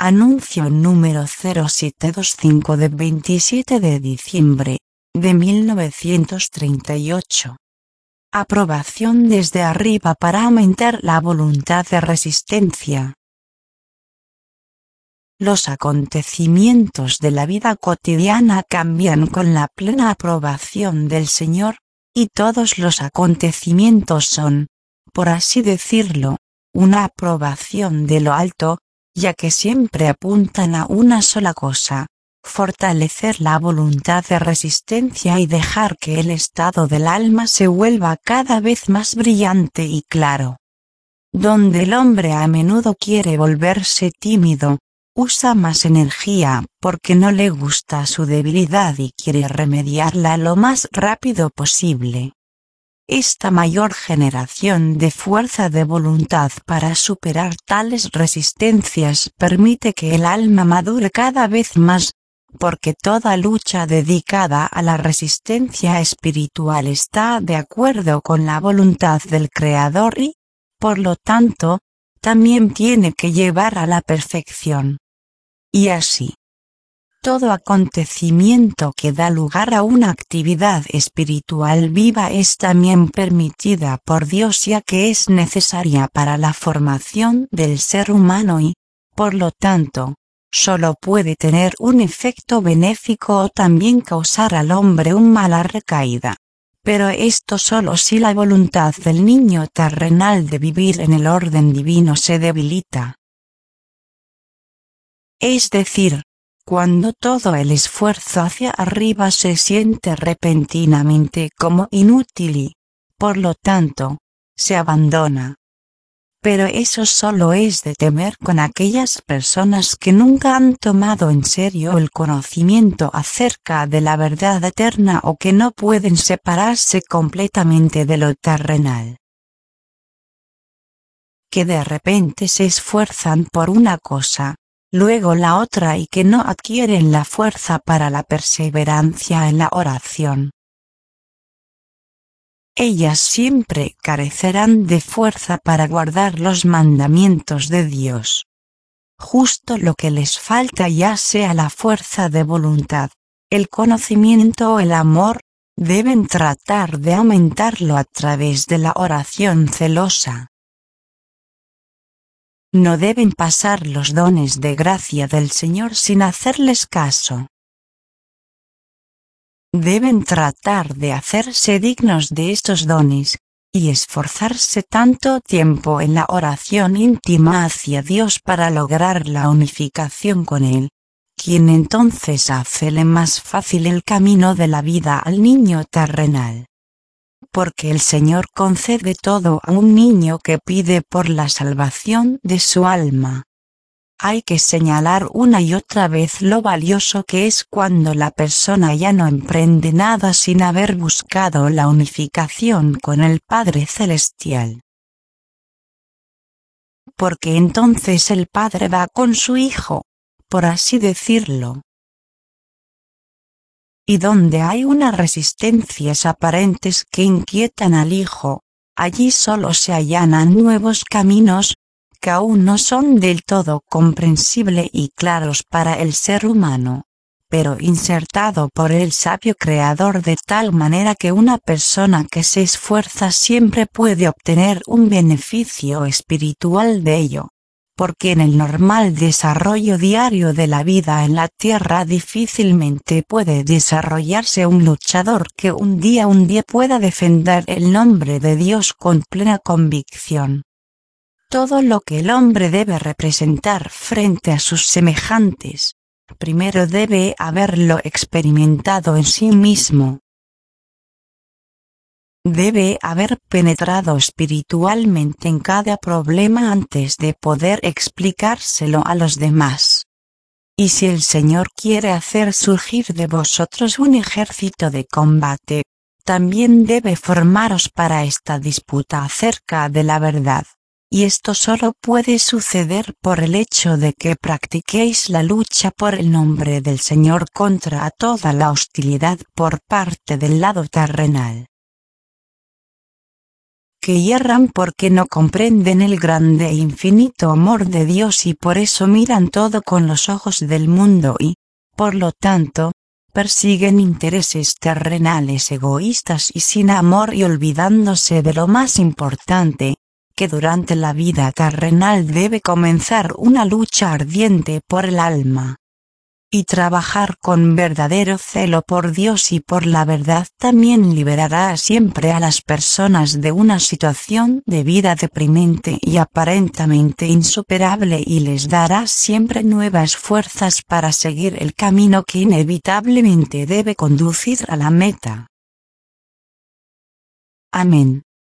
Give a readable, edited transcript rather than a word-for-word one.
Anuncio número 0725 de 27 de diciembre de 1938. Aprobación desde arriba para aumentar la voluntad de resistencia. Los acontecimientos de la vida cotidiana cambian con la plena aprobación del Señor, y todos los acontecimientos son, por así decirlo, una aprobación de lo alto, ya que siempre apuntan a una sola cosa: fortalecer la voluntad de resistencia y dejar que el estado del alma se vuelva cada vez más brillante y claro. Donde el hombre a menudo quiere volverse tímido, usa más energía porque no le gusta su debilidad y quiere remediarla lo más rápido posible. Esta mayor generación de fuerza de voluntad para superar tales resistencias permite que el alma madure cada vez más, porque toda lucha dedicada a la resistencia espiritual está de acuerdo con la voluntad del Creador y, por lo tanto, también tiene que llevar a la perfección. Y así, todo acontecimiento que da lugar a una actividad espiritual viva es también permitida por Dios, ya que es necesaria para la formación del ser humano y, por lo tanto, solo puede tener un efecto benéfico o también causar al hombre una mala recaída. Pero esto solo si la voluntad del niño terrenal de vivir en el orden divino se debilita. Es decir, cuando todo el esfuerzo hacia arriba se siente repentinamente como inútil y, por lo tanto, se abandona. Pero eso solo es de temer con aquellas personas que nunca han tomado en serio el conocimiento acerca de la verdad eterna o que no pueden separarse completamente de lo terrenal. Que de repente se esfuerzan por una cosa, luego la otra, y que no adquieren la fuerza para la perseverancia en la oración. Ellas siempre carecerán de fuerza para guardar los mandamientos de Dios. Justo lo que les falta, ya sea la fuerza de voluntad, el conocimiento o el amor, deben tratar de aumentarlo a través de la oración celosa. No deben pasar los dones de gracia del Señor sin hacerles caso. Deben tratar de hacerse dignos de estos dones, y esforzarse tanto tiempo en la oración íntima hacia Dios para lograr la unificación con Él, quien entonces hacele más fácil el camino de la vida al niño terrenal. Porque el Señor concede todo a un niño que pide por la salvación de su alma. Hay que señalar una y otra vez lo valioso que es cuando la persona ya no emprende nada sin haber buscado la unificación con el Padre Celestial. Porque entonces el Padre va con su Hijo, por así decirlo. Y donde hay unas resistencias aparentes que inquietan al Hijo, allí solo se allanan nuevos caminos, que aún no son del todo comprensibles y claros para el ser humano, pero insertado por el sabio Creador de tal manera que una persona que se esfuerza siempre puede obtener un beneficio espiritual de ello. Porque en el normal desarrollo diario de la vida en la tierra difícilmente puede desarrollarse un luchador que un día pueda defender el nombre de Dios con plena convicción. Todo lo que el hombre debe representar frente a sus semejantes, primero debe haberlo experimentado en sí mismo. Debe haber penetrado espiritualmente en cada problema antes de poder explicárselo a los demás. Y si el Señor quiere hacer surgir de vosotros un ejército de combate, también debe formaros para esta disputa acerca de la verdad. Y esto solo puede suceder por el hecho de que practiquéis la lucha por el nombre del Señor contra toda la hostilidad por parte del lado terrenal. que yerran porque no comprenden el grande e infinito amor de Dios y por eso miran todo con los ojos del mundo y, por lo tanto, persiguen intereses terrenales egoístas y sin amor y olvidándose de lo más importante, que durante la vida terrenal debe comenzar una lucha ardiente por el alma. Y trabajar con verdadero celo por Dios y por la verdad también liberará siempre a las personas de una situación de vida deprimente y aparentemente insuperable y les dará siempre nuevas fuerzas para seguir el camino que inevitablemente debe conducir a la meta. Amén.